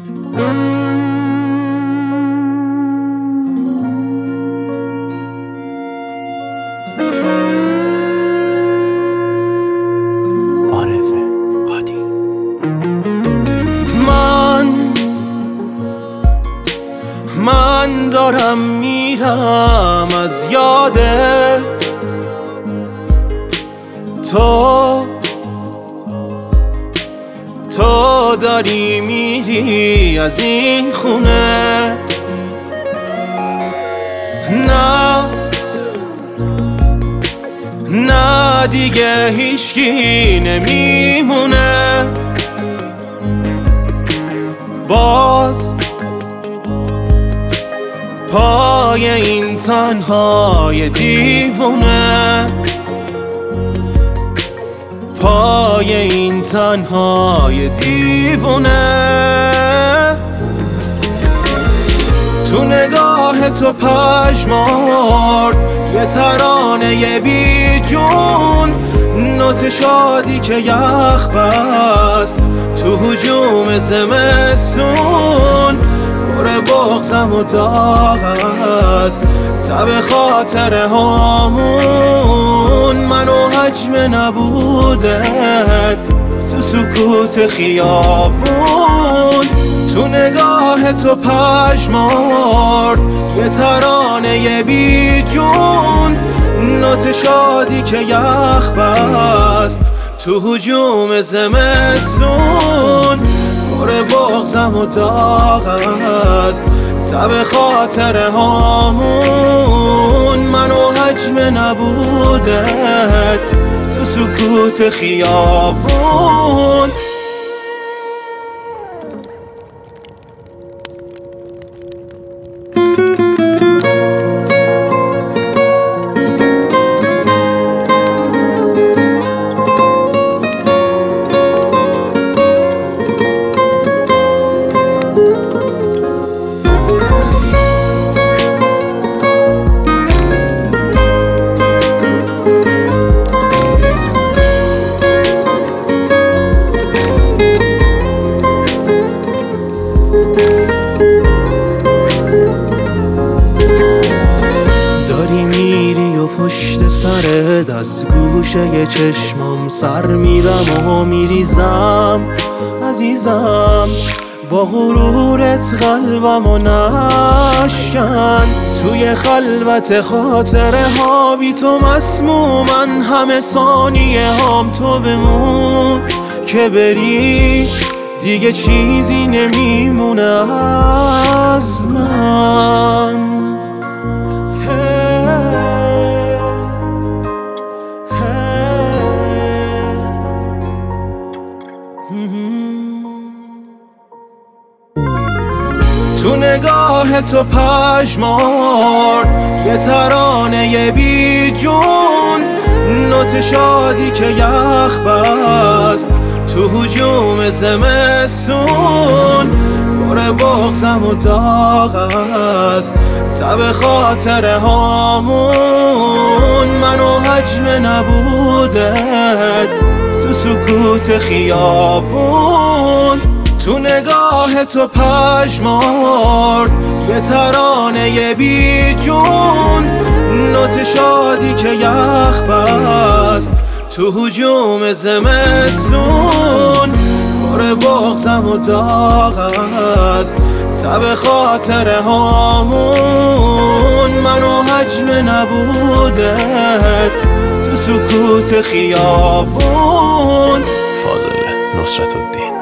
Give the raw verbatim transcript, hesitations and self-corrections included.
من دارم میرم از یادت، تو تو داری میری از این خونه. نه نه دیگه هیچکی نمیمونه، باز پای این تنهای دیوونه، پای این تنهای دیوونه. تو نگاه تو پژمرد یه ترانه بی جون، نوت شادی که یخ بست تو هجوم زمستون. پر بغضم و داغ است تب خاطره هامون، من و حجم نبودت تو سکوت خیابون. تو نگاه تو پژمرد یه ترانه بی جون، نوت شادی که یخ بست تو هجوم زمستون. پر بغضم و داغ است تب خاطره هامون، من و حجم نبودت تو سکوت خیابون. داری میری و پشت سرت از گوشه چشمام سر میرم و میریزم عزیزم. با غرورت قلبم و نشکن، توی خلوت خاطره ها بی تو مسمومن. همه ثانیه هام تو بمون که بری، دیگه چیزی نمیمونه از من. تو نگاه تو پژمرد یه ترانه بی جون، نوت شادی که یخ بست تو هجوم زمستون. پر بغضم و داغ است تب خاطره هامون، من و حجم نبودت تو سکوت خیابون. تو نگاه تو پژمرد یه ترانه بی جون، نوت شادی که یخ بست تو هجوم زمستون. پر بغضم و داغ است تب خاطره هامون، من و حجم نبودت تو سکوت خیابون. فاضل نصرت الدین.